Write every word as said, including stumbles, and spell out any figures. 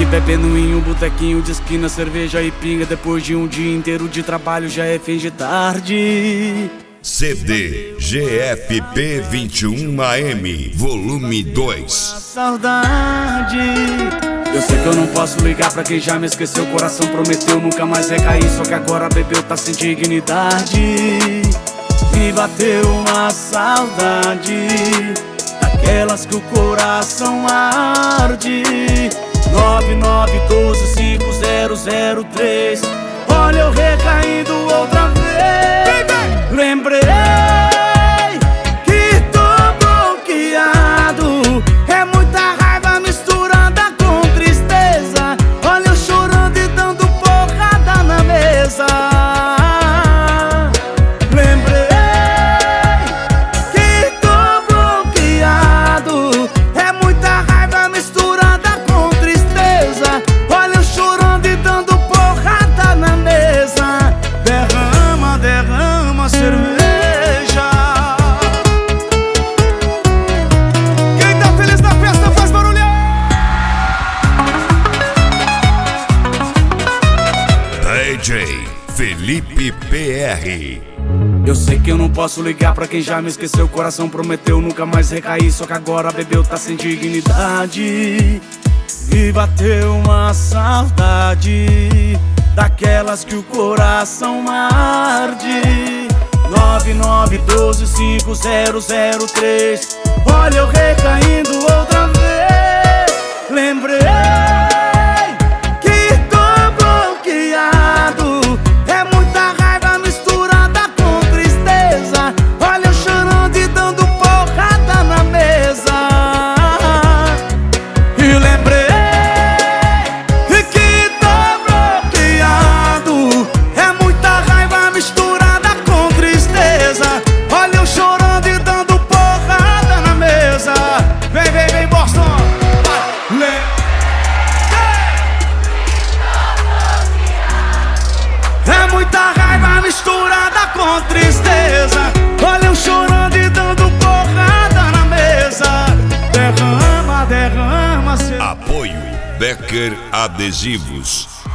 bebendo em um botequinho de esquina, cerveja e pinga. Depois de um dia inteiro de trabalho já é fim de tarde. C D G F P vinte e um A M, volume dois. Saudade. Eu sei que eu não posso ligar pra quem já me esqueceu. O coração prometeu nunca mais recair, só que agora bebeu, tá sem dignidade. Me bateu uma saudade, daquelas que o coração arde. Nove nove um dois cinco zero zero três. Olha eu recaindo outra vez. Lembrei que tô bloqueado. É muita raiva misturada com tristeza. Olha eu chorando e dando porrada na mesa. Lembrei que tô bloqueado. É muita raiva misturada com tristeza. Olha eu chorando e dando porrada na mesa. Derrama, derrama cerveja. Quem tá feliz na festa faz barulho. D J Felipe P R. Eu sei que eu não posso ligar pra quem já me esqueceu. O coração prometeu nunca mais recair, só que agora bebeu, tá sem dignidade. E bateu uma saudade, daquelas que o coração arde. Nove nove um dois cinco zero zero três. Olha eu recaindo outra vez. Lembrei que tô bloqueado. É muita raiva misturada com tristeza. Olha eu chorando e dando porrada na mesa. E lembrei que tô bloqueado. É muita raiva misturada com tristeza. Olha eu chorando e dando porrada na mesa. Vem, vem, vem, Boston. É muita raiva misturada com tristeza. Olha eu chorando e dando porrada na mesa. Derrama, derrama. Apoio Becker Adesivos.